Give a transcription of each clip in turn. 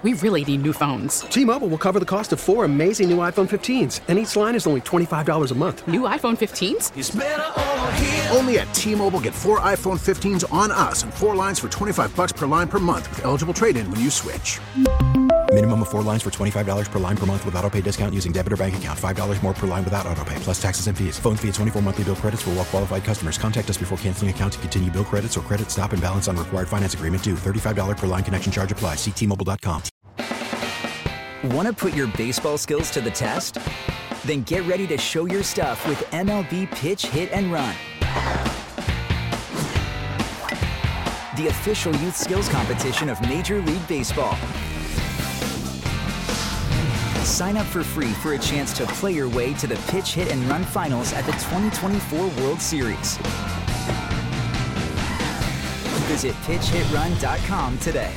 We really need new phones. T-Mobile will cover the cost of 4 amazing new iPhone 15s, and each line is only $25 a month. New iPhone 15s? It's better over here. Only at T-Mobile, get 4 iPhone 15s on us and 4 lines for $25 per line per month with eligible trade-in when you switch. Minimum of 4 lines for $25 per line per month with autopay discount using debit or bank account. $5 more per line without autopay, plus taxes and fees. Phone fee at 24 monthly bill credits for well-qualified customers. Contact us before canceling account to continue bill credits or credit stop and balance on required finance agreement due. $35 per line connection charge applies. See T-Mobile.com. Want to put your baseball skills to the test? Then get ready to show your stuff with MLB Pitch, Hit, and Run. The official youth skills competition of Major League Baseball. Sign up for free for a chance to play your way to the Pitch, Hit, and Run finals at the 2024 World Series. Visit pitchhitrun.com today.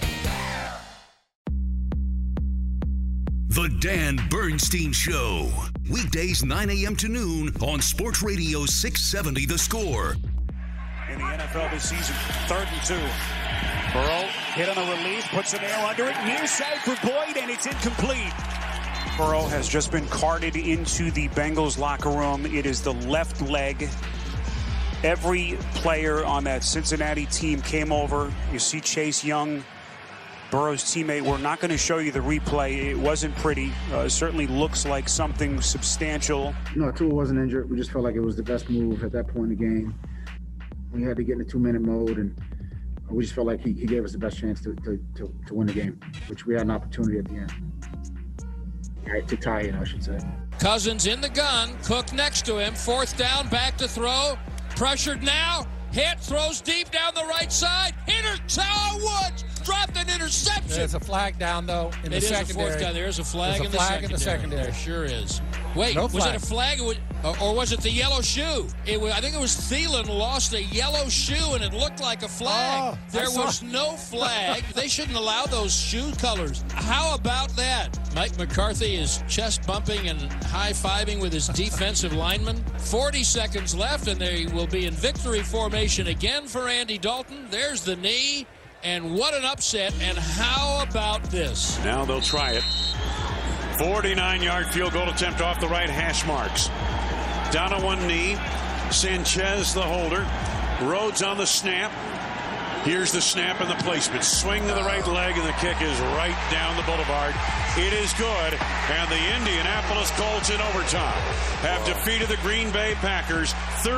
The Dan Bernstein Show. Weekdays 9 a.m. to noon on Sports Radio 670 The Score. In the NFL this season, 3rd and 2. Burrow hit on the release, puts an nail under it. Near side for Boyd, and it's incomplete. Burrow has just been carted into the Bengals locker room. It is the left leg. Every player on that Cincinnati team came over. You see Chase Young, Burrow's teammate. We're not going to show you the replay. It wasn't pretty. Certainly looks like something substantial. No, Tua wasn't injured. We just felt like it was the best move at that point in the game. We had to get in a 2-minute mode, and we just felt like he gave us the best chance to win the game, which we had an opportunity at the end. To tie it, I should say. Cousins in the gun. Cook next to him. 4th down, back to throw. Pressured now. Hit, throws deep down the right side. Woods dropped an interception. There's a flag down, though, in the secondary. It is a 4th down. There's a flag, in the secondary. There sure is. Wait, was it a flag or was it the yellow shoe? I think it was Thielen lost a yellow shoe, and it looked like a flag. Oh, there was no flag. They shouldn't allow those shoe colors. How about that? Mike McCarthy is chest bumping and high-fiving with his defensive lineman. 40 seconds left, and they will be in victory formation again for Andy Dalton. There's the knee, and what an upset, and how about this? Now they'll try it. 49-yard field goal attempt off the right hash marks. Down on one knee. Sanchez, the holder. Rhodes on the snap. Here's the snap and the placement. Swing to the right leg, and the kick is right down the boulevard. It is good, and the Indianapolis Colts in overtime have defeated the Green Bay Packers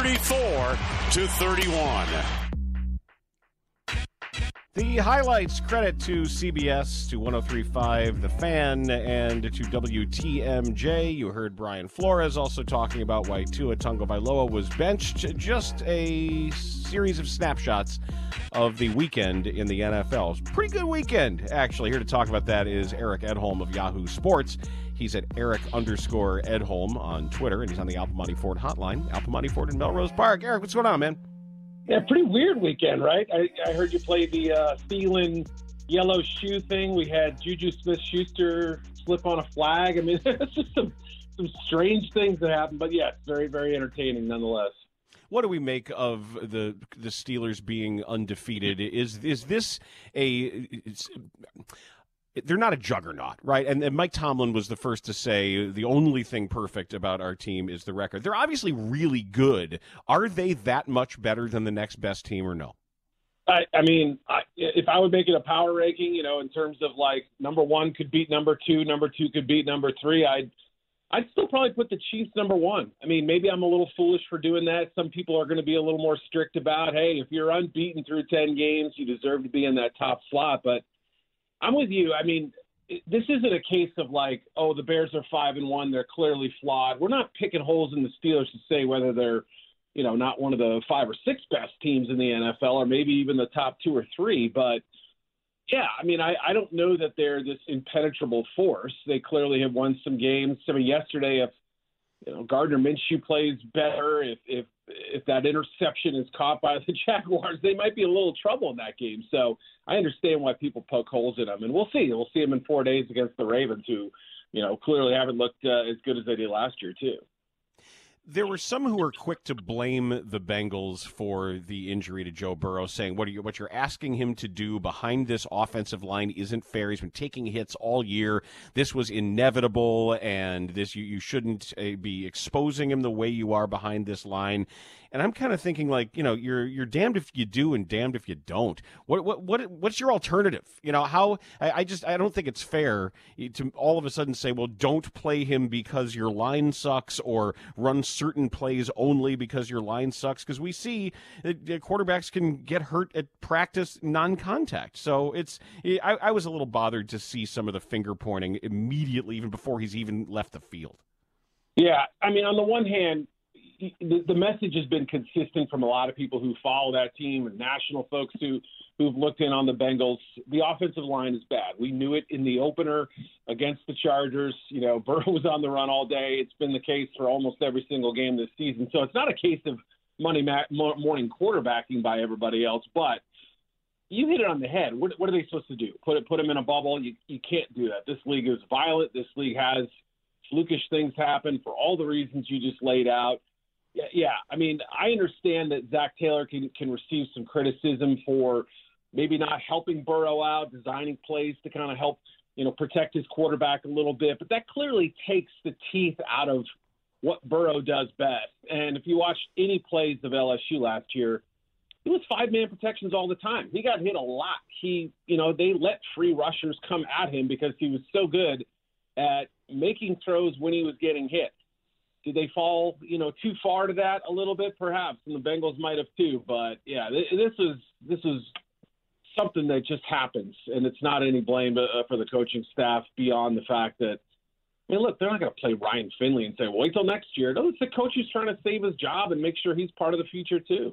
34-31. The highlights credit to CBS, to 103.5 The Fan, and to WTMJ. You heard Brian Flores also talking about why Tua Tagovailoa was benched. Just a series of snapshots of the weekend in the NFL. It's a pretty good weekend, actually. Here to talk about that is Eric Edholm of Yahoo Sports. He's at Eric_Edholm on Twitter, and he's on the Alpamani Ford hotline. Alpamani Ford in Melrose Park. Eric, what's going on, man? Yeah, pretty weird weekend, right? I heard you play the Thielen yellow shoe thing. We had Juju Smith-Schuster slip on a flag. I mean, it's just some strange things that happen. But, yeah, it's very, very entertaining nonetheless. What do we make of the Steelers being undefeated? Is this they're not a juggernaut, right? And Mike Tomlin was the first to say the only thing perfect about our team is the record. They're obviously really good. Are they that much better than the next best team or no? I mean, if I would make it a power ranking, in terms of like number 1 could beat number 2 could beat number 3, I'd still probably put the Chiefs number 1. I mean, maybe I'm a little foolish for doing that. Some people are going to be a little more strict about, hey, if you're unbeaten through 10 games, you deserve to be in that top slot. But I'm with you. I mean, this isn't a case of like, oh, the Bears are 5-1. They're clearly flawed. We're not picking holes in the Steelers to say whether they're, not one of the 5 or 6 best teams in the NFL, or maybe even the top 2 or 3. But yeah, I mean, I don't know that they're this impenetrable force. They clearly have won some games. I mean, yesterday, if Gardner Minshew plays better, if that interception is caught by the Jaguars, they might be a little trouble in that game. So I understand why people poke holes in them, and we'll see. We'll see them in 4 days against the Ravens, who clearly haven't looked as good as they did last year too. There were some who were quick to blame the Bengals for the injury to Joe Burrow, saying what you're asking him to do behind this offensive line isn't fair. He's been taking hits all year. This was inevitable, and this you shouldn't be exposing him the way you are behind this line. And I'm kind of thinking, like, you're damned if you do and damned if you don't. What's your alternative? I don't think it's fair to all of a sudden say, well, don't play him because your line sucks, or run certain plays only because your line sucks. Because we see that quarterbacks can get hurt at practice non-contact. So I was a little bothered to see some of the finger pointing immediately, even before he's even left the field. Yeah, I mean, on the one hand, the message has been consistent from a lot of people who follow that team and national folks who've looked in on the Bengals. The offensive line is bad. We knew it in the opener against the Chargers. Burrow was on the run all day. It's been the case for almost every single game this season. So it's not a case of morning quarterbacking by everybody else, but you hit it on the head. What are they supposed to do? Put them in a bubble? You can't do that. This league is violent. This league has flukish things happen for all the reasons you just laid out. Yeah, I mean, I understand that Zach Taylor can receive some criticism for maybe not helping Burrow out, designing plays to kind of help, protect his quarterback a little bit. But that clearly takes the teeth out of what Burrow does best. And if you watched any plays of LSU last year, it was 5-man protections all the time. He got hit a lot. They let free rushers come at him because he was so good at making throws when he was getting hit. Did they fall, too far to that a little bit? Perhaps, and the Bengals might have too. But yeah, this is something that just happens, and it's not any blame for the coaching staff beyond the fact that, look, they're not going to play Ryan Finley and say, well, wait till next year. No, it's the coach who's trying to save his job and make sure he's part of the future too.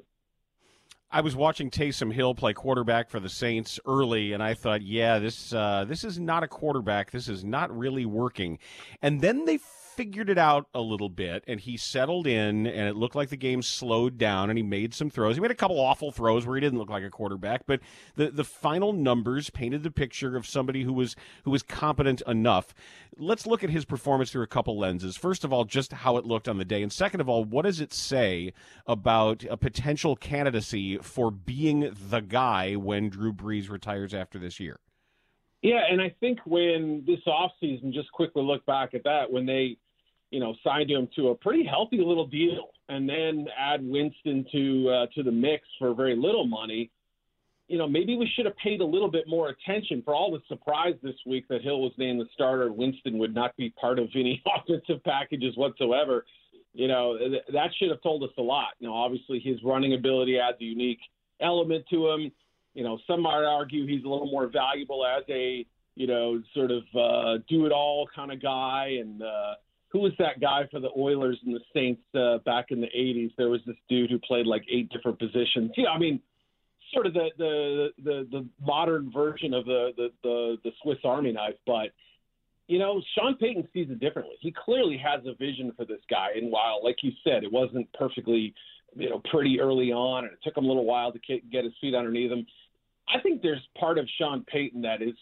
I was watching Taysom Hill play quarterback for the Saints early, and I thought, yeah, this is not a quarterback. This is not really working. And then they figured it out a little bit, and he settled in, and it looked like the game slowed down, and he made some throws. He made a couple awful throws where he didn't look like a quarterback, but the final numbers painted the picture of somebody who was competent enough. Let's look at his performance through a couple lenses. First of all, just how it looked on the day, and second of all, what does it say about a potential candidacy for being the guy when Drew Brees retires after this year? Yeah, and I think when this offseason, just quickly look back at that, when they signed him to a pretty healthy little deal and then add Winston to the mix for very little money, maybe we should have paid a little bit more attention for all the surprise this week that Hill was named the starter and Winston would not be part of any offensive packages whatsoever. That should have told us a lot. Obviously his running ability adds a unique element to him. Some might argue he's a little more valuable as a, sort of do-it-all kind of guy. And who was that guy for the Oilers and the Saints back in the 80s? There was this dude who played like 8 different positions. Sort of the modern version of the Swiss Army knife. But, Sean Payton sees it differently. He clearly has a vision for this guy. And while, like you said, it wasn't perfectly, pretty early on, and it took him a little while to get his feet underneath him, I think there's part of Sean Payton that is,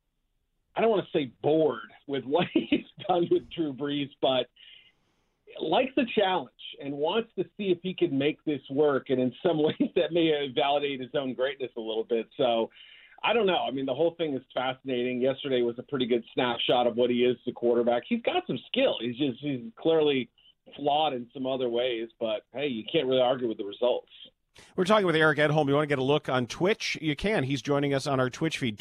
I don't want to say bored with what he's done with Drew Brees, but likes the challenge and wants to see if he can make this work. And in some ways that may validate his own greatness a little bit. So I don't know. The whole thing is fascinating. Yesterday was a pretty good snapshot of what he is as a quarterback. He's got some skill. He's clearly flawed in some other ways, but hey, you can't really argue with the results. We're talking with Eric Edholm. You want to get a look on Twitch? You can. He's joining us on our Twitch feed,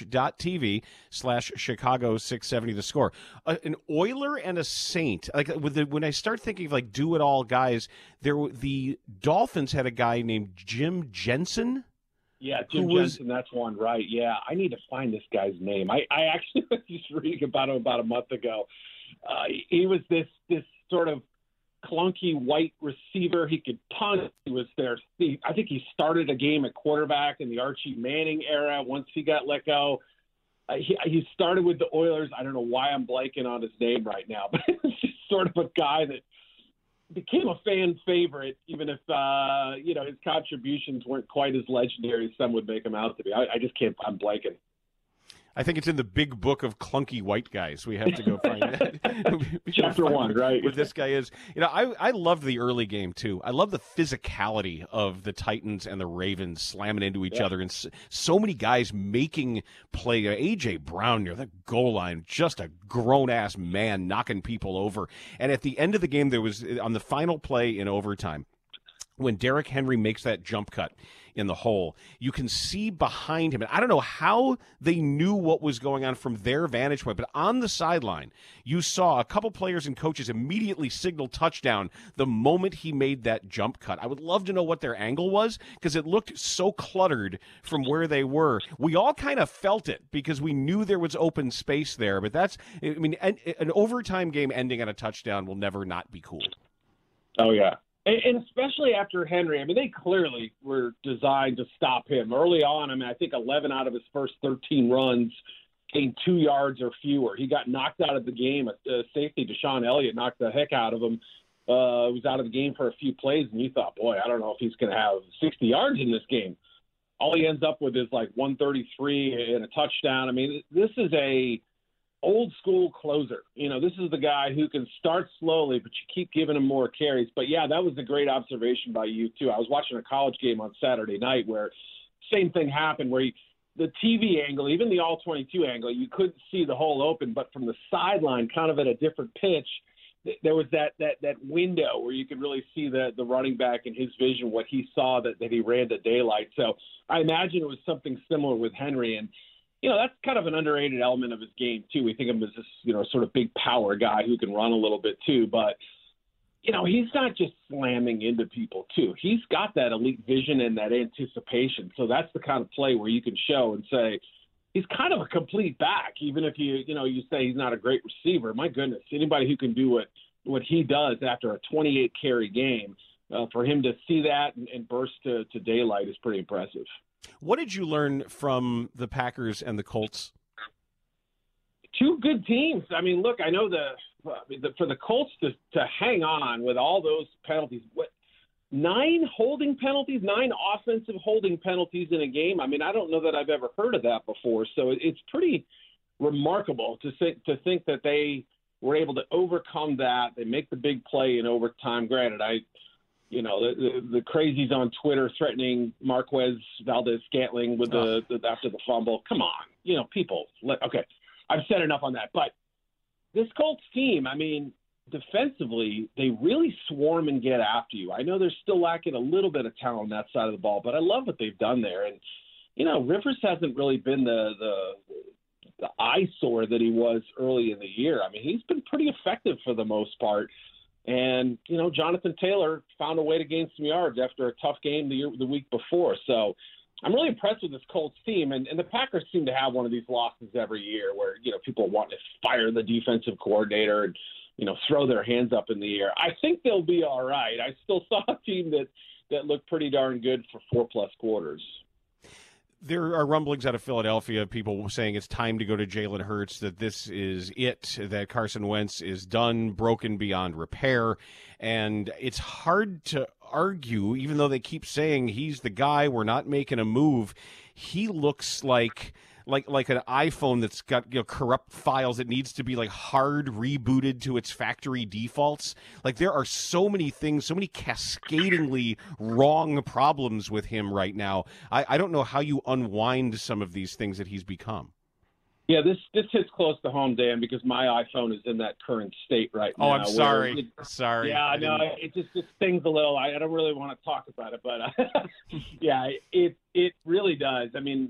twitch.tv/Chicago670 The Score. An Oiler and a Saint. When I start thinking of do-it-all guys, the Dolphins had a guy named Jim Jensen. Yeah, Jim Jensen, that's one, right. Yeah, I need to find this guy's name. I actually was just reading about him about a month ago. He was this sort of clunky white receiver. He could punt. He was there. I think he started a game at quarterback in the Archie Manning era once he got let go. He started with the Oilers. I don't know why I'm blanking on his name right now, but it's just sort of a guy that became a fan favorite, even if, his contributions weren't quite as legendary as some would make him out to be. I just can't. I'm blanking. I think it's in the big book of clunky white guys. We have to go find that. Chapter 1, right? What this guy is. I loved the early game, too. I love the physicality of the Titans and the Ravens slamming into each other, and so many guys making play. A.J. Brown near the goal line, just a grown-ass man knocking people over. And at the end of the game, there was, on the final play in overtime, when Derrick Henry makes that jump cut in the hole, you can see behind him, and I don't know how they knew what was going on from their vantage point, but on the sideline, you saw a couple players and coaches immediately signal touchdown the moment he made that jump cut. I would love to know what their angle was, because it looked so cluttered from where they were. We all kind of felt it because we knew there was open space there, but an overtime game ending on a touchdown will never not be cool. Oh, yeah. And especially after Henry, I mean, they clearly were designed to stop him early on. I mean, I think 11 out of his first 13 runs gained 2 yards or fewer. He got knocked out of the game. Safety Deshaun Elliott knocked the heck out of him. Was out of the game for a few plays, and you thought, boy, I don't know if he's going to have 60 yards in this game. All he ends up with is like 133 and a touchdown. I mean, this is a old school closer. This is the guy who can start slowly, but you keep giving him more carries. But yeah, that was a great observation by you too. I was watching a college game on Saturday night where same thing happened, where the TV angle, even the all 22 angle, you couldn't see the hole open, but from the sideline, kind of at a different pitch, there was that window where you could really see the running back and his vision, what he saw that he ran to daylight. So I imagine it was something similar with Henry. And that's kind of an underrated element of his game, too. We think of him as this, sort of big power guy who can run a little bit, too. But, he's not just slamming into people, too. He's got that elite vision and that anticipation. So that's the kind of play where you can show and say he's kind of a complete back, even if you say he's not a great receiver. My goodness, anybody who can do what he does after a 28-carry game, for him to see that and burst to daylight is pretty impressive. What did you learn from the Packers and the Colts? Two good teams. I mean, look, I know for the Colts to hang on with all those penalties, 9 holding penalties, 9 offensive holding penalties in a game. I mean, I don't know that I've ever heard of that before. So it's pretty remarkable to think that they were able to overcome that. They make the big play in overtime. Granted, the crazies on Twitter threatening Marquez Valdes-Scantling with after the fumble. Come on, people. Okay, I've said enough on that. But this Colts team, I mean, defensively, they really swarm and get after you. I know they're still lacking a little bit of talent on that side of the ball, but I love what they've done there. And Rivers hasn't really been the eyesore that he was early in the year. I mean, he's been pretty effective for the most part. And, Jonathan Taylor found a way to gain some yards after a tough game the week before. So I'm really impressed with this Colts team. And the Packers seem to have one of these losses every year where, people want to fire the defensive coordinator and, throw their hands up in the air. I think they'll be all right. I still saw a team that looked pretty darn good for 4+ quarters. There are rumblings out of Philadelphia, people saying it's time to go to Jalen Hurts, that this is it, that Carson Wentz is done, broken beyond repair. And it's hard to argue, even though they keep saying he's the guy, we're not making a move. He looks like an iPhone that's got corrupt files that needs to be hard rebooted to its factory defaults. There are so many things, so many cascadingly wrong problems with him right now. I don't know how you unwind some of these things that he's become. Yeah, this hits close to home, Dan, because my iPhone is in that current state right now. Oh, I'm sorry. Sorry. Yeah, I know. It just stings a little. I don't really want to talk about it, but yeah, it really does. I mean,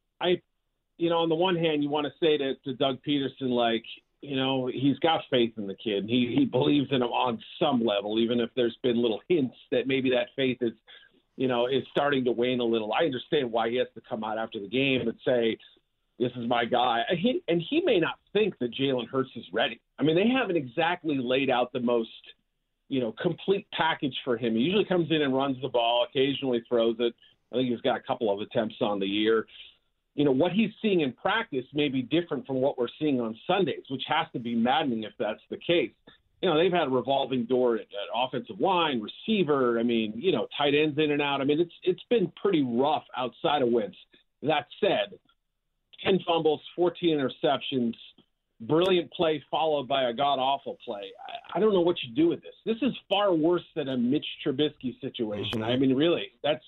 on the one hand, you want to say to Doug Peterson, he's got faith in the kid. He believes in him on some level, even if there's been little hints that maybe that faith is starting to wane a little. I understand why he has to come out after the game and say, this is my guy. And he may not think that Jalen Hurts is ready. I mean, they haven't exactly laid out the most, complete package for him. He usually comes in and runs the ball, occasionally throws it. I think he's got a couple of attempts on the year. What he's seeing in practice may be different from what we're seeing on Sundays, which has to be maddening if that's the case. They've had a revolving door at offensive line, receiver, tight ends in and out. I mean, it's been pretty rough outside of Wentz. That said, 10 fumbles, 14 interceptions, brilliant play followed by a god-awful play. I don't know what you do with this. This is far worse than a Mitch Trubisky situation. I mean, really, that's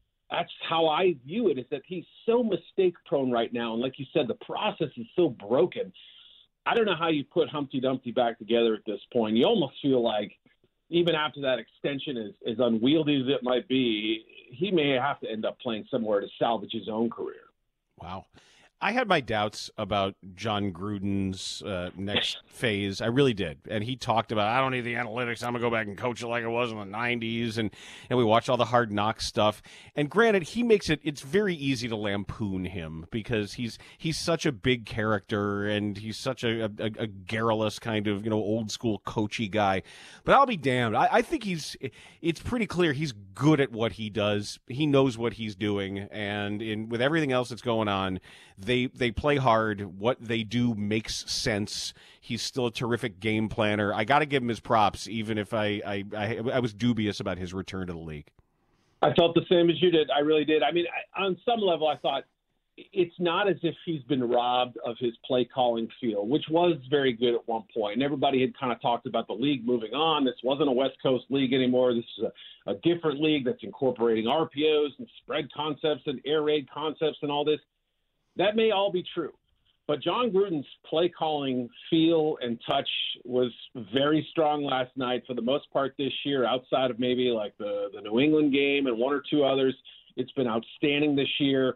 how I view it, is that he's so mistake-prone right now. And like you said, the process is so broken. I don't know how you put Humpty Dumpty back together at this point. You almost feel like even after that extension, as unwieldy as it might be, he may have to end up playing somewhere to salvage his own career. Wow. I had my doubts about John Gruden's next phase. I really did. And he talked about, I don't need the analytics. I'm going to go back and coach it like it was in the 90s. And we watched all the Hard Knocks stuff. And granted, he makes it's very easy to lampoon him because he's such a big character and he's such a garrulous kind of, old school coachy guy. But I'll be damned. I think it's pretty clear he's good at what he does. He knows what he's doing. And with everything else that's going on, they play hard. What they do makes sense. He's still a terrific game planner. I got to give him his props, even if I was dubious about his return to the league. I felt the same as you did. I really did. I mean, on some level, I thought it's not as if he's been robbed of his play calling feel, which was very good at one point. And everybody had kind of talked about the league moving on. This wasn't a West Coast league anymore. This is a different league that's incorporating RPOs and spread concepts and air raid concepts and all this. That may all be true, but John Gruden's play calling feel and touch was very strong last night for the most part this year, outside of maybe like the New England game and one or two others. It's been outstanding this year.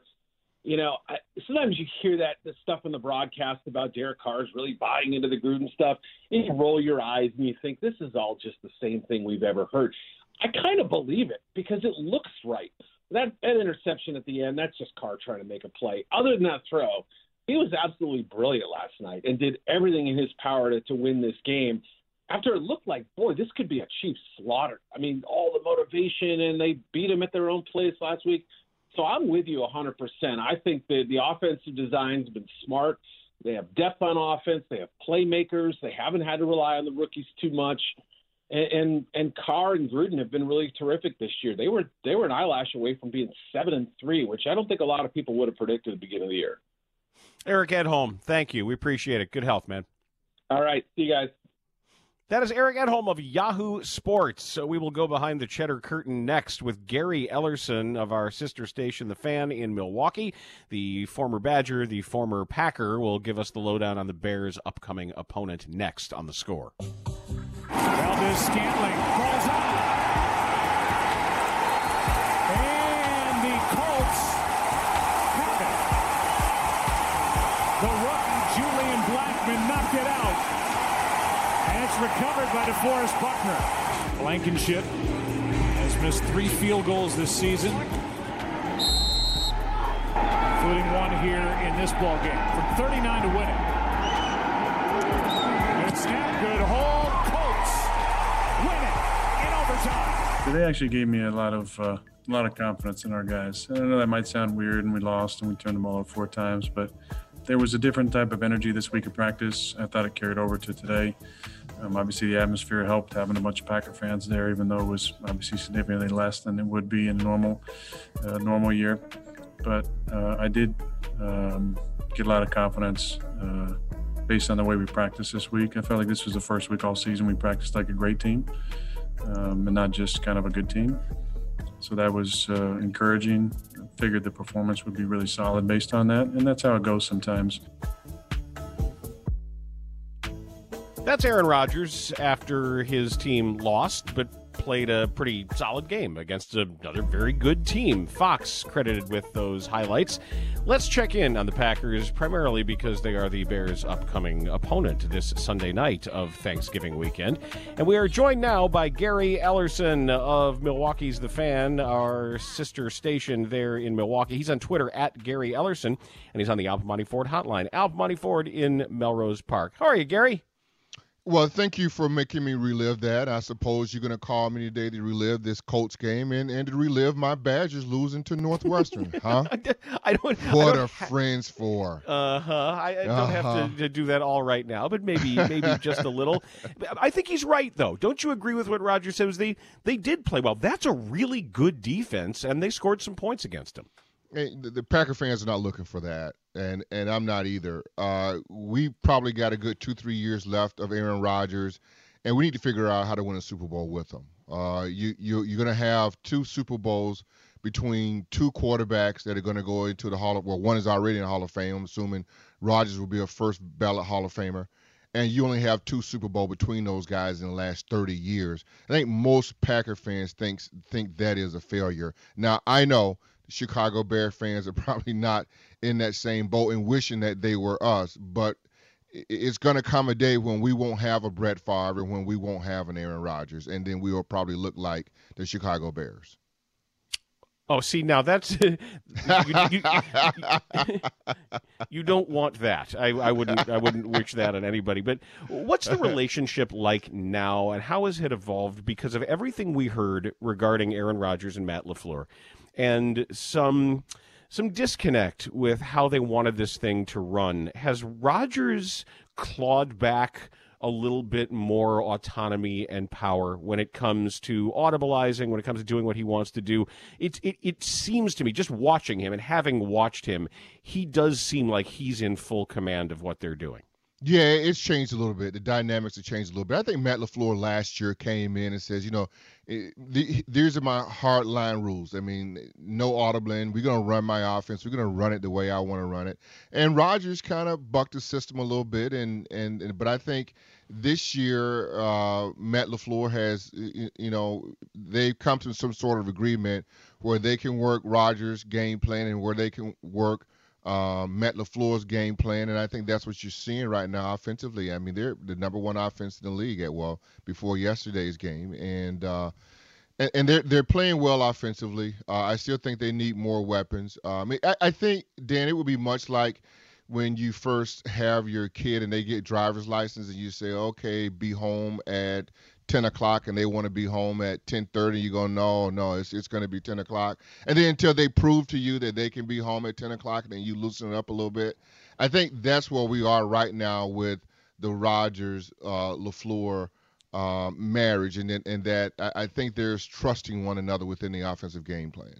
Sometimes you hear the stuff in the broadcast about Derek Carr's really buying into the Gruden stuff, and you roll your eyes and you think this is all just the same thing we've ever heard. I kind of believe it because it looks right. That interception at the end, that's just Carr trying to make a play. Other than that throw, he was absolutely brilliant last night and did everything in his power to win this game after it looked like, boy, this could be a Chiefs slaughter. I mean, all the motivation, and they beat him at their own place last week. So I'm with you 100%. I think that the offensive design's been smart. They have depth on offense. They have playmakers. They haven't had to rely on the rookies too much. And Carr and Gruden have been really terrific this year. They were an eyelash away from being 7-3, which I don't think a lot of people would have predicted at the beginning of the year. Eric Edholm, thank you. We appreciate it. Good health, man. All right. See you guys. That is Eric Edholm of Yahoo Sports. So we will go behind the cheddar curtain next with Gary Ellerson of our sister station, The Fan in Milwaukee. The former Badger, the former Packer, will give us the lowdown on the Bears' upcoming opponent next on The Score. Valdez-Scantling falls out. And the Colts have it. The rookie Julian Blackmon knocked it out. And it's recovered by DeForest Buckner. Blankenship has missed 3 field goals this season, including one here in this ball game. From 39 to win it. Good snap, good hold. They actually gave me a lot of confidence in our guys. And I know that might sound weird, and we lost, and we turned the ball over 4 times, but there was a different type of energy this week of practice. I thought it carried over to today. Obviously, the atmosphere helped, having a bunch of Packer fans there, even though it was obviously significantly less than it would be in a normal year. But I did get a lot of confidence based on the way we practiced this week. I felt like this was the first week all season we practiced like a great team. And not just kind of a good team. So that was encouraging. I figured the performance would be really solid based on that, and that's how it goes sometimes. That's Aaron Rodgers after his team lost, but played a pretty solid game against another very good team. Fox credited with those highlights. Let's check in on the Packers, primarily because they are the Bears' upcoming opponent this Sunday night of Thanksgiving weekend. And we are joined now by Gary Ellerson of Milwaukee's The Fan, our sister station there in Milwaukee. He's on Twitter at Gary Ellerson, and he's on the Al Piemonte Ford hotline. Al Piemonte Ford in Melrose Park. How are you, Gary? Well, thank you for making me relive that. I suppose you're going to call me today to relive this Colts game and to relive my Badgers losing to Northwestern, huh? What are friends for? I don't have to do that all right now, but maybe just a little. I think he's right, though. Don't you agree with what Roger says? They did play well. That's a really good defense, and they scored some points against him. The Packer fans are not looking for that, and I'm not either. We probably got a good 2-3 years left of Aaron Rodgers, and we need to figure out how to win a Super Bowl with him. You're going to have 2 Super Bowls between 2 quarterbacks that are going to go into the Hall of, well, one is already in the Hall of Fame. I'm assuming Rodgers will be a first ballot Hall of Famer. And you only have 2 Super Bowl between those guys in the last 30 years. I think most Packer fans think that is a failure. Now, I know the Chicago Bear fans are probably not in that same boat and wishing that they were us, but it's going to come a day when we won't have a Brett Favre and when we won't have an Aaron Rodgers, and then we will probably look like the Chicago Bears. Oh, see, now that's you don't want that. I wouldn't wish that on anybody. But what's the relationship like now, and how has it evolved because of everything we heard regarding Aaron Rodgers and Matt LaFleur, and some disconnect with how they wanted this thing to run? Has Rodgers clawed back a little bit more autonomy and power when it comes to audibilizing, when it comes to doing what he wants to do? It seems to me, just watching him and having watched him, he does seem like he's in full command of what they're doing. Yeah, it's changed a little bit. The dynamics have changed a little bit. I think Matt LaFleur last year came in and says, these are my hard line rules. I mean, no audibling. We're going to run my offense. We're going to run it the way I want to run it. And Rodgers kind of bucked the system a little bit. But I think this year, Matt LaFleur has, they've come to some sort of agreement where they can work Rodgers' game plan and where they can work Matt LaFleur's game plan, and I think that's what you're seeing right now offensively. I mean, they're the number 1 offense in the league before yesterday's game, and they're playing well offensively. I still think they need more weapons. I think, Dan, it would be much like when you first have your kid and they get driver's license and you say, okay, be home at 10 o'clock, and they want to be home at 10:30. You go, no, it's going to be 10 o'clock. And then until they prove to you that they can be home at 10 o'clock, then you loosen it up a little bit. I think that's where we are right now with the Rodgers-LaFleur marriage, and that I think there's trusting one another within the offensive game plan.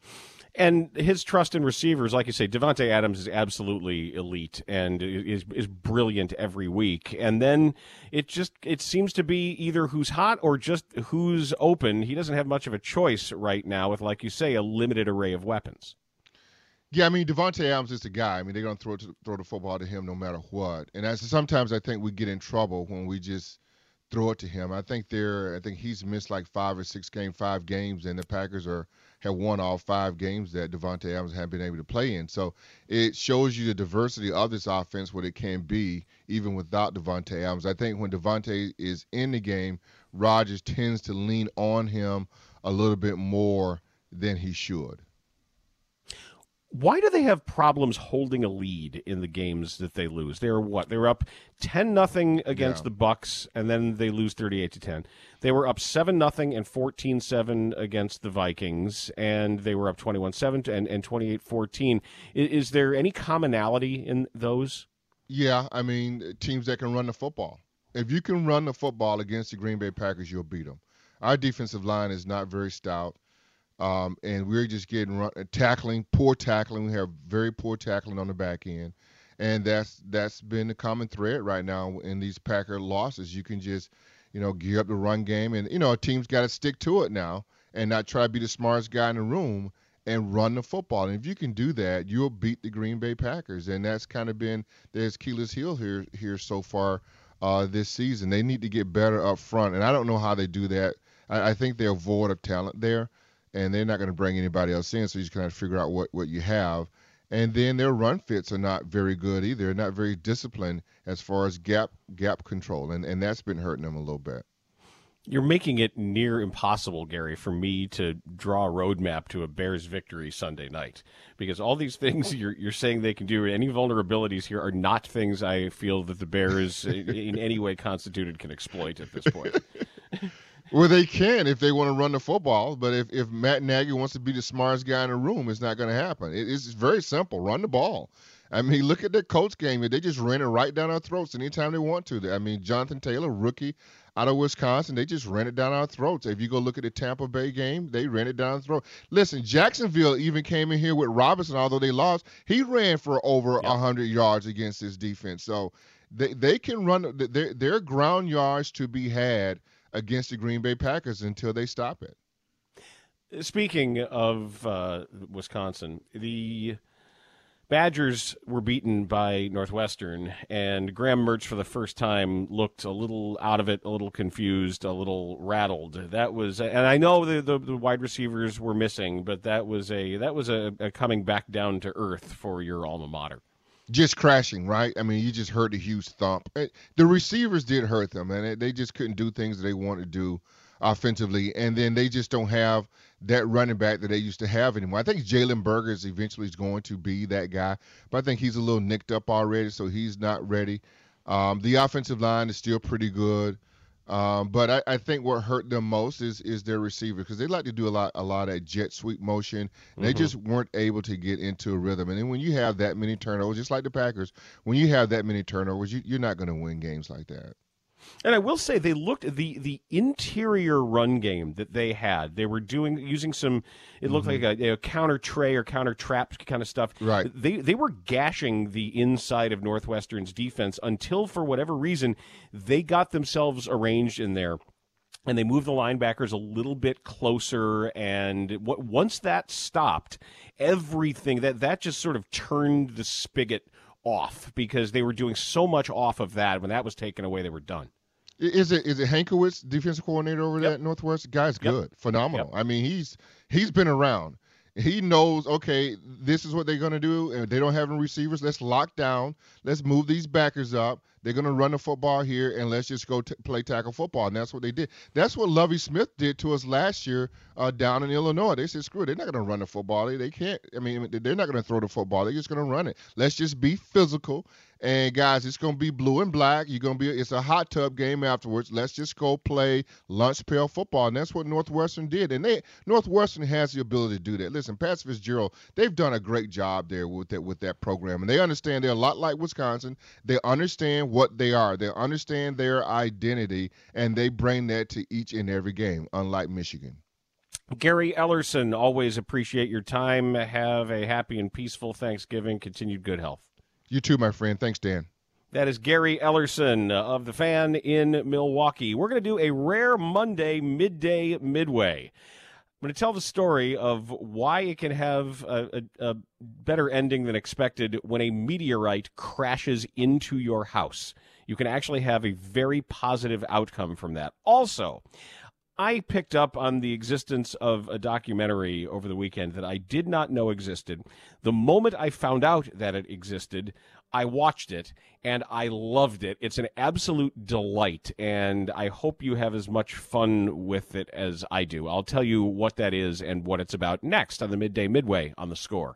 And his trust in receivers, like you say, Davante Adams is absolutely elite and is brilliant every week. And then it seems to be either who's hot or just who's open. He doesn't have much of a choice right now with, like you say, a limited array of weapons. Yeah, I mean, Davante Adams is the guy. I mean, they're going to throw the football to him no matter what. And sometimes I think we get in trouble when we just throw it to him. I think he's missed like 5 games, and the Packers have won all 5 games that Davante Adams hasn't been able to play in. So it shows you the diversity of this offense, what it can be even without Davante Adams. I think when Davante is in the game, Rodgers tends to lean on him a little bit more than he should. Why do they have problems holding a lead in the games that they lose? They're up 10-0 against the Bucs, and then they lose 38-10. They were up 7-0 and 14-7 against the Vikings, and they were up 21-7 and 28-14. Is there any commonality in those? Yeah, I mean, teams that can run the football. If you can run the football against the Green Bay Packers, you'll beat them. Our defensive line is not very stout. And we're just getting poor tackling. We have very poor tackling on the back end. And that's been the common thread right now in these Packer losses. You can just, gear up the run game. And, a team's got to stick to it now and not try to be the smartest guy in the room and run the football. And if you can do that, you'll beat the Green Bay Packers. And that's kind of been their Achilles heel here so far this season. They need to get better up front. And I don't know how they do that. I think they're void of talent there. And they're not going to bring anybody else in, so you just kind of figure out what you have. And then their run fits are not very good either. They're not very disciplined as far as gap control, and that's been hurting them a little bit. You're making it near impossible, Gary, for me to draw a roadmap to a Bears victory Sunday night, because all these things you're saying they can do, any vulnerabilities here are not things I feel that the Bears in any way constituted can exploit at this point. Well, they can if they want to run the football, but if Matt Nagy wants to be the smartest guy in the room, it's not going to happen. It's very simple. Run the ball. I mean, look at the Colts game. They just ran it right down our throats anytime they want to. I mean, Jonathan Taylor, rookie out of Wisconsin, they just ran it down our throats. If you go look at the Tampa Bay game, they ran it down our throat. Listen, Jacksonville even came in here with Robinson, although they lost. He ran for over 100 yards against his defense. So they can run. There are ground yards to be had against the Green Bay Packers until they stop it. Speaking of Wisconsin, the Badgers were beaten by Northwestern, and Graham Mertz for the first time looked a little out of it, a little confused, a little rattled. That was, and I know the wide receivers were missing, but that was a coming back down to earth for your alma mater. Just crashing, right? I mean, you just heard the huge thump. The receivers did hurt them, and they just couldn't do things that they wanted to do offensively, and then they just don't have that running back that they used to have anymore. I think Jalen Burgers eventually is going to be that guy, but I think he's a little nicked up already, so he's not ready. The offensive line is still pretty good, but I think what hurt them most is their receiver, because they like to do a lot of that jet sweep motion, and they just weren't able to get into a rhythm. And then when you have that many turnovers, just like the Packers, when you have that many turnovers, you're not going to win games like that. And I will say they looked at the interior run game that they had. They were using some. It looked like a counter tray or counter trap kind of stuff. Right. They were gashing the inside of Northwestern's defense until, for whatever reason, they got themselves arranged in there, and they moved the linebackers a little bit closer. And once that stopped, everything that just sort of turned the spigot off, because they were doing so much off of that. When that was taken away, they were done. Is it Hankiewicz, defensive coordinator over there at Northwest? Guy's good, phenomenal. I mean, he's been around. He knows, okay, this is what they're going to do, and they don't have any receivers. Let's lock down. Let's move these backers up. They're going to run the football here, and let's just go play tackle football. And that's what they did. That's what Lovie Smith did to us last year down in Illinois. They said, screw it, they're not going to run the football. They can't. I mean, they're not going to throw the football. They're just going to run it. Let's just be physical. And, guys, it's going to be blue and black. It's a hot tub game afterwards. Let's just go play lunch pail football. And that's what Northwestern did. And Northwestern has the ability to do that. Listen, Pat Fitzgerald, they've done a great job there with that program. And they understand they're a lot like Wisconsin. They understand what they are. They understand their identity, and they bring that to each and every game, unlike Michigan. Gary Ellerson, always appreciate your time. Have a happy and peaceful Thanksgiving. Continued good health. You too, my friend. Thanks, Dan. That is Gary Ellerson of The Fan in Milwaukee. We're going to do a rare Monday midday midway. I'm going to tell the story of why it can have a better ending than expected when a meteorite crashes into your house. You can actually have a very positive outcome from that. Also, I picked up on the existence of a documentary over the weekend that I did not know existed. The moment I found out that it existed, I watched it, and I loved it. It's an absolute delight, and I hope you have as much fun with it as I do. I'll tell you what that is and what it's about next on the Midday Midway on The Score.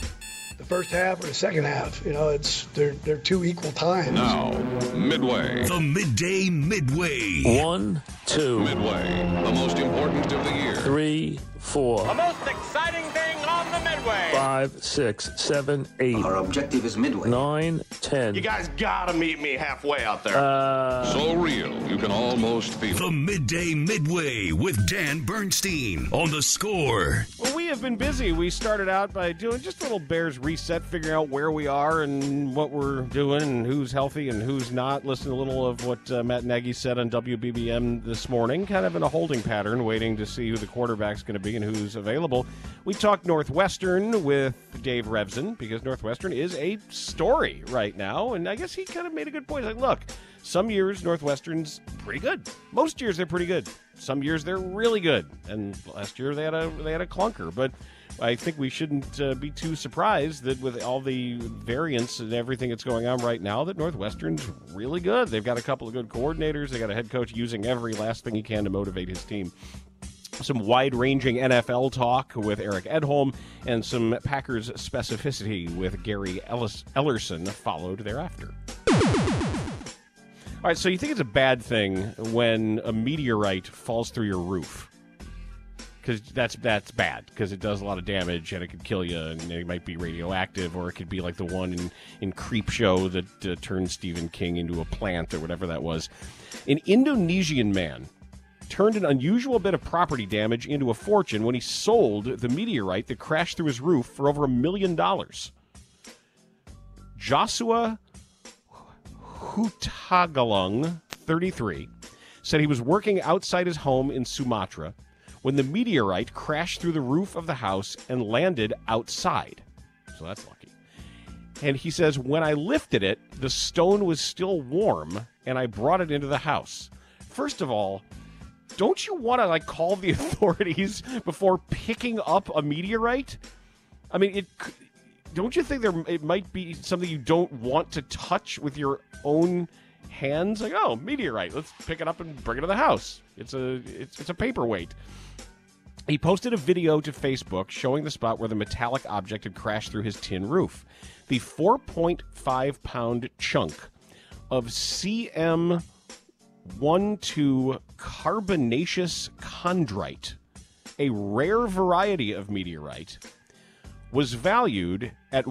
The first half or the second half, they're two equal times. Now, Midway. The Midday Midway. 1, 2. Midway, the most important of the year. 3, 4. The most exciting thing on the Midway. 5, 6, 7, 8. Our objective is Midway. 9, 10. You guys gotta meet me halfway out there. So real, you can almost feel it. The Midday Midway with Dan Bernstein on The Score. Well, we have been busy. We started out by doing just a little Bears reset, figuring out where we are and what we're doing and who's healthy and who's not. Listen a little of what Matt Nagy said on WBBM this morning, kind of in a holding pattern, waiting to see who the quarterback's going to be and who's available. We talked Northwestern with Dave Revson, because Northwestern is a story right now, and I guess he kind of made a good point. He's like, look, some years Northwestern's pretty good. Most years they're pretty good. Some years they're really good. And last year they had a clunker, but I think we shouldn't be too surprised that with all the variance and everything that's going on right now, that Northwestern's really good. They've got a couple of good coordinators. They got a head coach using every last thing he can to motivate his team. Some wide-ranging NFL talk with Eric Edholm, and some Packers specificity with Gary Ellerson followed thereafter. All right, so you think it's a bad thing when a meteorite falls through your roof? because that's bad, because it does a lot of damage and it could kill you, and it might be radioactive, or it could be like the one in Creepshow that turned Stephen King into a plant or whatever that was. An Indonesian man turned an unusual bit of property damage into a fortune when he sold the meteorite that crashed through his roof for over $1 million. Joshua Hutagalung, 33, said he was working outside his home in Sumatra when the meteorite crashed through the roof of the house and landed outside. So that's lucky. And he says, when I lifted it, the stone was still warm, and I brought it into the house. First of all, don't you want to call the authorities before picking up a meteorite? I mean, don't you think it might be something you don't want to touch with your own hands? Like, oh, meteorite, let's pick it up and bring it to the house. It's a paperweight. He posted a video to Facebook showing the spot where the metallic object had crashed through his tin roof. The 4.5-pound chunk of CM12 carbonaceous chondrite, a rare variety of meteorite, was valued at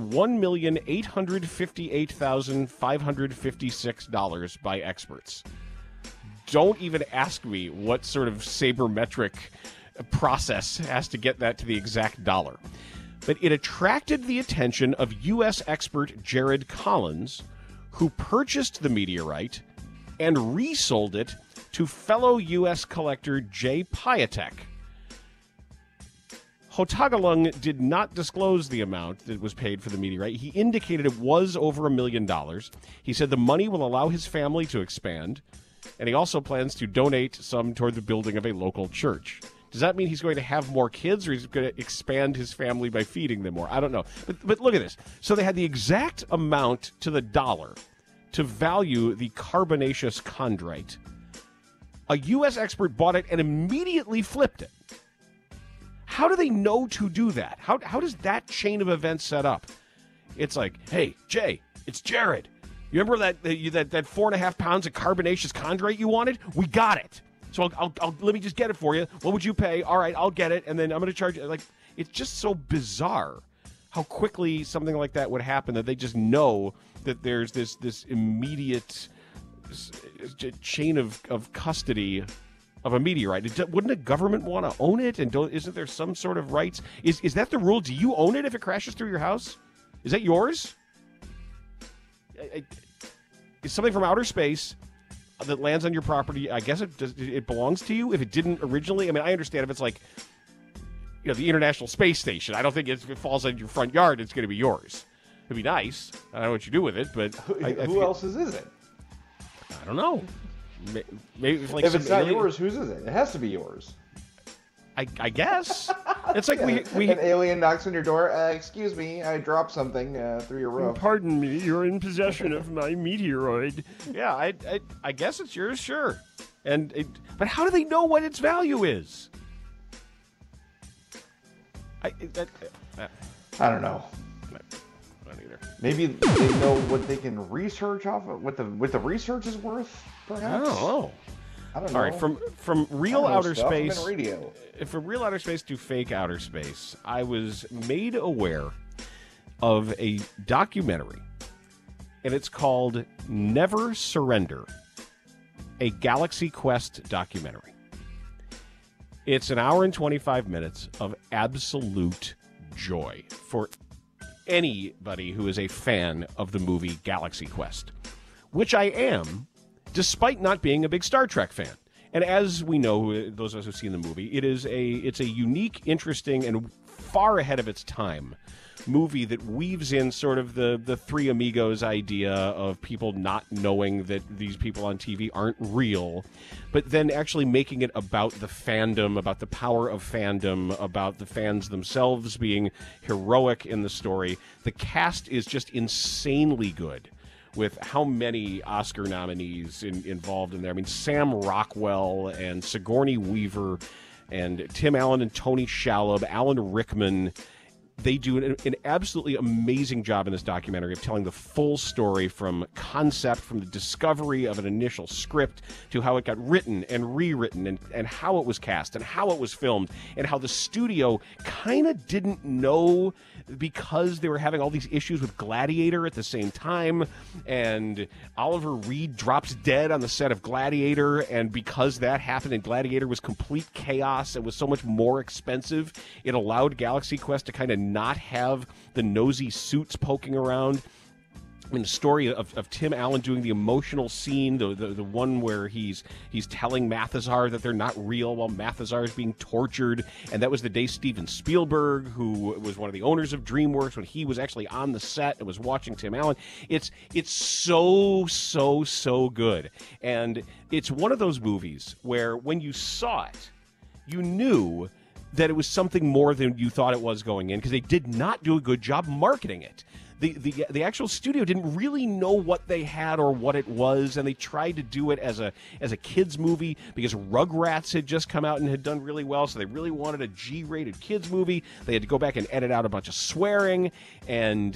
$1,858,556 by experts. Don't even ask me what sort of sabermetric process has to get that to the exact dollar. But it attracted the attention of U.S. expert Jared Collins, who purchased the meteorite and resold it to fellow U.S. collector Jay Piatek. Hutagalung did not disclose the amount that was paid for the meteorite. He indicated it was over $1 million. He said the money will allow his family to expand, and he also plans to donate some toward the building of a local church. Does that mean he's going to have more kids, or he's going to expand his family by feeding them more? I don't know. But look at this. So they had the exact amount to the dollar to value the carbonaceous chondrite. A U.S. expert bought it and immediately flipped it. How do they know to do that? How does that chain of events set up? It's like, hey, Jay, it's Jared. You remember that 4.5 pounds of carbonaceous chondrite you wanted? We got it. So I'll let me just get it for you. What would you pay? All right, I'll get it, and then I'm going to charge you. It's just so bizarre how quickly something like that would happen, that they just know that there's this immediate chain of custody of a meteorite. Wouldn't a government want to own it? And isn't there some sort of rights? Is that the rule? Do you own it if it crashes through your house? Is that yours? Is something from outer space that lands on your property, I guess it belongs to you if it didn't originally? I mean, I understand if it's like, the International Space Station. I don't think if it falls on your front yard, it's going to be yours. It'd be nice. I don't know what you do with it, but who else's is it? I don't know. Maybe if it's not yours, whose is it? It has to be yours. I guess. It's like we an alien knocks on your door. Excuse me, I dropped something through your roof. Pardon me, you're in possession of my meteoroid. Yeah, I guess it's yours, sure. But how do they know what its value is? I don't know. I don't either. Maybe they know what they can research off of, what the research is worth, perhaps. I don't know. All right, from real outer space, radio. From real outer space to fake outer space, I was made aware of a documentary, and it's called Never Surrender, a Galaxy Quest documentary. It's an hour and 25 minutes of absolute joy for anybody who is a fan of the movie Galaxy Quest, which I am, despite not being a big Star Trek fan. And as we know, those of us who've seen the movie, it's a unique, interesting, and far ahead of its time movie that weaves in sort of the Three Amigos idea of people not knowing that these people on TV aren't real, but then actually making it about the fandom, about the power of fandom, about the fans themselves being heroic in the story. The cast is just insanely good, with how many Oscar nominees involved in there. I mean, Sam Rockwell and Sigourney Weaver and Tim Allen and Tony Shalhoub, Alan Rickman. They do an absolutely amazing job in this documentary of telling the full story from concept, from the discovery of an initial script to how it got written and rewritten and how it was cast and how it was filmed and how the studio kind of didn't know because they were having all these issues with Gladiator at the same time, and Oliver Reed drops dead on the set of Gladiator, and because that happened and Gladiator was complete chaos and was so much more expensive, it allowed Galaxy Quest to kind of not have the nosy suits poking around. I mean, the story of Tim Allen doing the emotional scene, the one where he's telling Mathesar that they're not real while Mathesar is being tortured, and that was the day Steven Spielberg, who was one of the owners of DreamWorks, when he was actually on the set and was watching Tim Allen. It's so good, and it's one of those movies where when you saw it, you knew that it was something more than you thought it was going in, because they did not do a good job marketing it. The actual studio didn't really know what they had or what it was, and they tried to do it as a kids movie because Rugrats had just come out and had done really well, so they really wanted a G-rated kids movie. They had to go back and edit out a bunch of swearing, and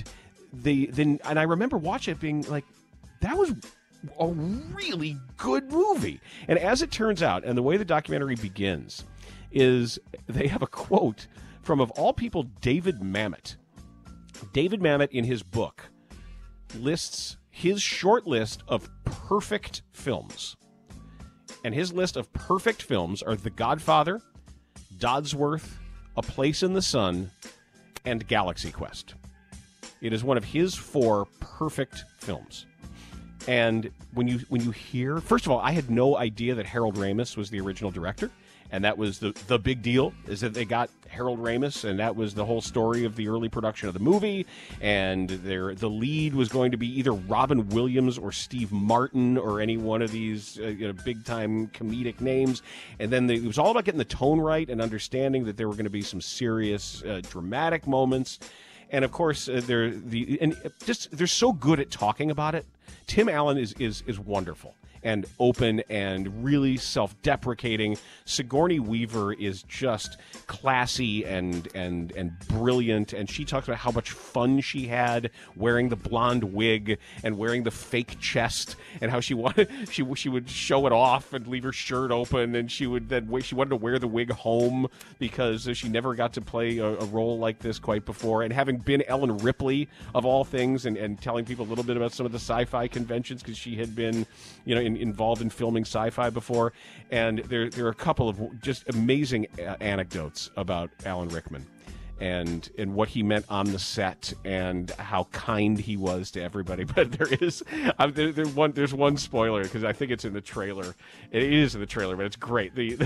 I remember watching it being like, that was a really good movie. And as it turns out, and the way the documentary begins is they have a quote from, of all people, David Mamet. David Mamet, in his book, lists his short list of perfect films. And his list of perfect films are The Godfather, Dodsworth, A Place in the Sun, and Galaxy Quest. It is one of his 4 perfect films. And when you hear... First of all, I had no idea that Harold Ramis was the original director. And that was the big deal, is that they got Harold Ramis, and that was the whole story of the early production of the movie. And the lead was going to be either Robin Williams or Steve Martin or any one of these big-time comedic names. And then it was all about getting the tone right and understanding that there were going to be some serious dramatic moments. And, of course, they're so good at talking about it. Tim Allen is wonderful and open and really self-deprecating. Sigourney Weaver is just classy and brilliant, and she talks about how much fun she had wearing the blonde wig and wearing the fake chest, and how she would show it off and leave her shirt open, and she wanted to wear the wig home because she never got to play a role like this quite before. And having been Ellen Ripley, of all things, and telling people a little bit about some of the sci-fi conventions, because she had been involved in filming sci-fi before. And there are a couple of just amazing anecdotes about Alan Rickman and what he meant on the set and how kind he was to everybody. But there's one spoiler, because I think it's in the trailer. It is in the trailer, but it's great. The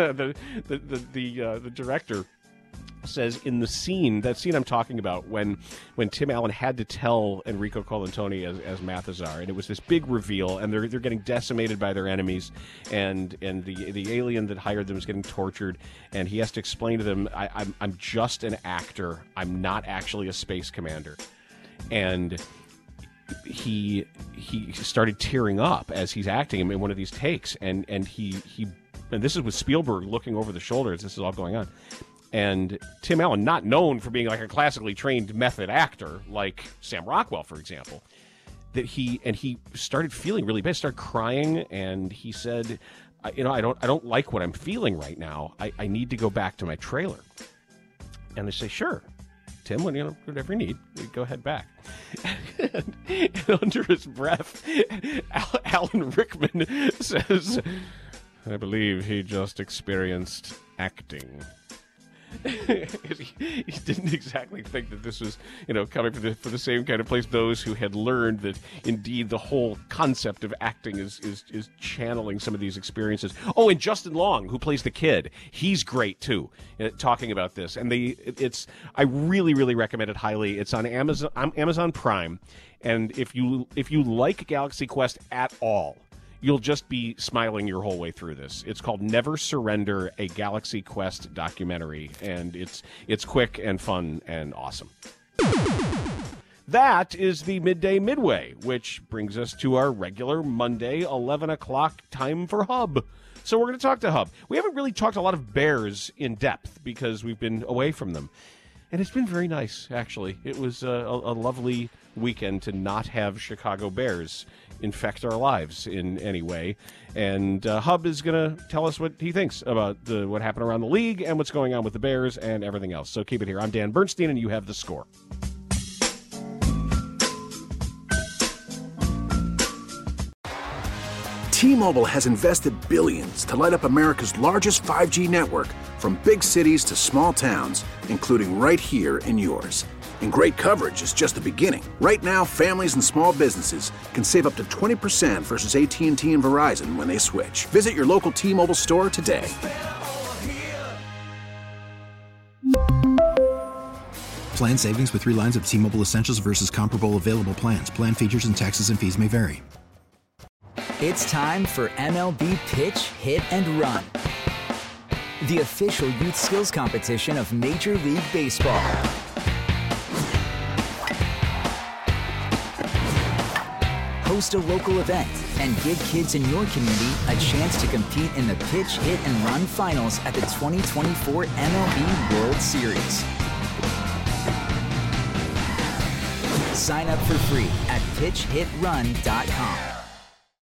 director says in that scene I'm talking about, when Tim Allen had to tell Enrico Colantoni as Mathesar, and it was this big reveal, and they're getting decimated by their enemies, and the alien that hired them is getting tortured, and he has to explain to them, I'm just an actor, I'm not actually a space commander. And he started tearing up as he's acting in one of these takes, and this is with Spielberg looking over the shoulder as this is all going on. And Tim Allen, not known for being like a classically trained method actor like Sam Rockwell, for example, that he started feeling really bad, started crying, and he said, I don't like what I'm feeling right now. I need to go back to my trailer. And they say, sure, Tim, whatever you need, go ahead back. and under his breath, Alan Rickman says, I believe he just experienced acting. He didn't exactly think that this was, coming for the same kind of place. Those who had learned that indeed the whole concept of acting is channeling some of these experiences. Oh, and Justin Long, who plays the kid, he's great too, talking about this. And I really, really recommend it highly. It's on Amazon Prime, and if you like Galaxy Quest at all, you'll just be smiling your whole way through this. It's called Never Surrender, a Galaxy Quest documentary, and it's quick and fun and awesome. That is the Midday Midway, which brings us to our regular Monday, 11 o'clock time for Hub. So we're going to talk to Hub. We haven't really talked a lot of Bears in depth because we've been away from them. And it's been very nice, actually. It was a lovely weekend to not have Chicago Bears infect our lives in any way. And Hub is going to tell us what he thinks about what happened around the league and what's going on with the Bears and everything else. So keep it here. I'm Dan Bernstein, and you have the score. T-Mobile has invested billions to light up America's largest 5G network, from big cities to small towns, including right here in yours. And great coverage is just the beginning. Right now, families and small businesses can save up to 20% versus AT&T and Verizon when they switch. Visit your local T-Mobile store today. Plan savings with 3 lines of T-Mobile Essentials versus comparable available plans. Plan features and taxes and fees may vary. It's time for MLB Pitch, Hit, and Run, the official youth skills competition of Major League Baseball. Host a local event and give kids in your community a chance to compete in the Pitch, Hit, and Run finals at the 2024 MLB World Series. Sign up for free at pitchhitrun.com.